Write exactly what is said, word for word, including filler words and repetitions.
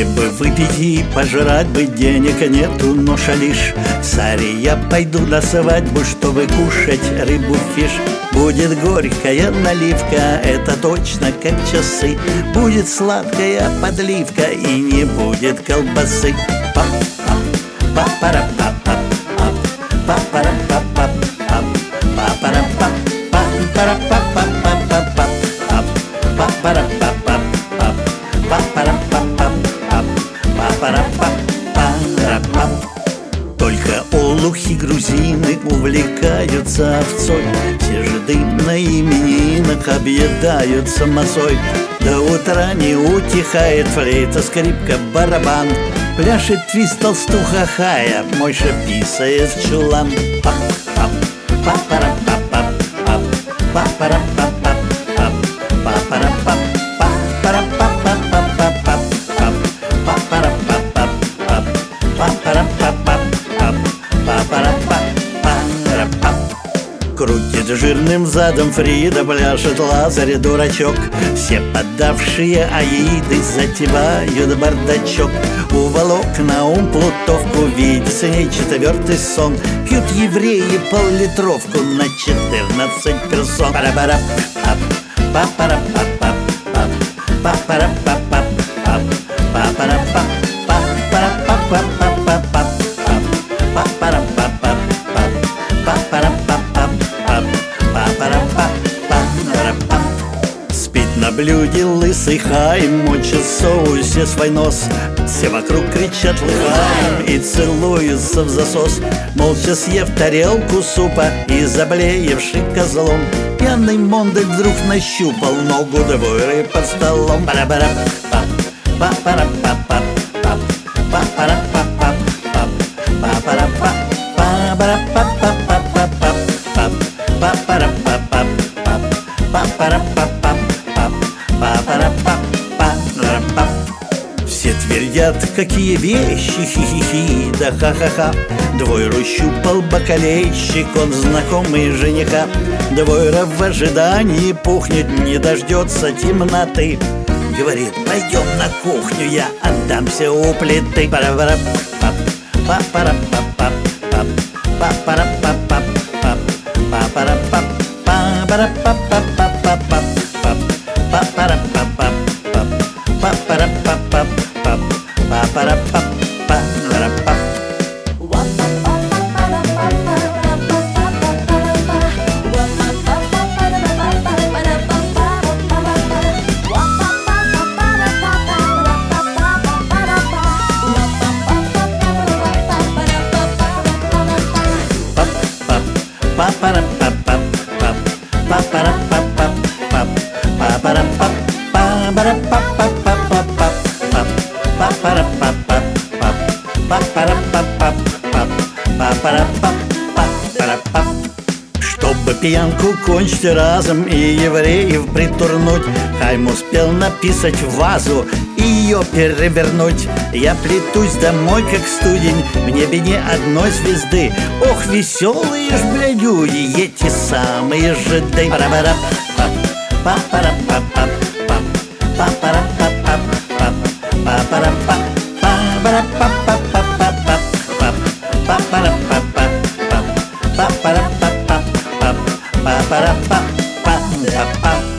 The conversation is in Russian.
бы выпить и пожрать бы, денег нету, но шалишь. Сари, я пойду на свадьбу, чтобы кушать рыбу-фиш. Будет горькая наливка, это точно как часы. Будет сладкая подливка и не будет колбасы. Только олухи грузины увлекаются овцой, все жиды на именинах объедаются масой. До утра не утихает флейта, скрипка, барабан. Пляшет твист толстуха хая, Мойша писает в чулан. Крутит жирным задом Фрида, пляшет Лазарь дурачок. Все поддавшие аиды затевают бардачок. Уволок на ум плутовку, видит с ней четвертый сон. Пьют евреи пол-литровку на четырнадцать персон. Пара-пара, пап, спит на блюде лысый Хаим, мочит в соусе свой нос. Все вокруг кричат «Лыхаем» и целуются в засос. Молча съев тарелку супа и заблеевший козлом, пьяный Мондель вдруг нащупал ногу двойры под столом. Пара-пара, па-пара-па-па, па-пара-па-па, па-пара-па, па-пара-па-па-па-па, па-пара-па-па, па-пара-па-па, па-пара-па-па. Все твердят, какие вещи, хи-хи-хи, да ха-ха-ха. Двойру щупал бакалейщик, он знакомый жениха. Двойра в ожидании пухнет, не дождется темноты. Говорит: пойдем на кухню, я отдамся у плиты. Пара-пара, па-пара-па-па, па-пара-па-па, па-пара-па, па-пара-па-па, па-пара-па-па, па-пара-па-па, па-пара-па-па. Чтобы пьянку кончить разом и евреев притурнуть, Хайм успел написать в вазу и ее перевернуть. Я плетусь домой, как студень, в небе ни одной звезды. Ох, веселые ж блядюги, эти самые жиды. Пара-пара, па-пара-па-па, па-пара-па-па, па-пара-па, па-пара-па-па, па-пара-па-па, па-пара-па-па, па-пара-па-па.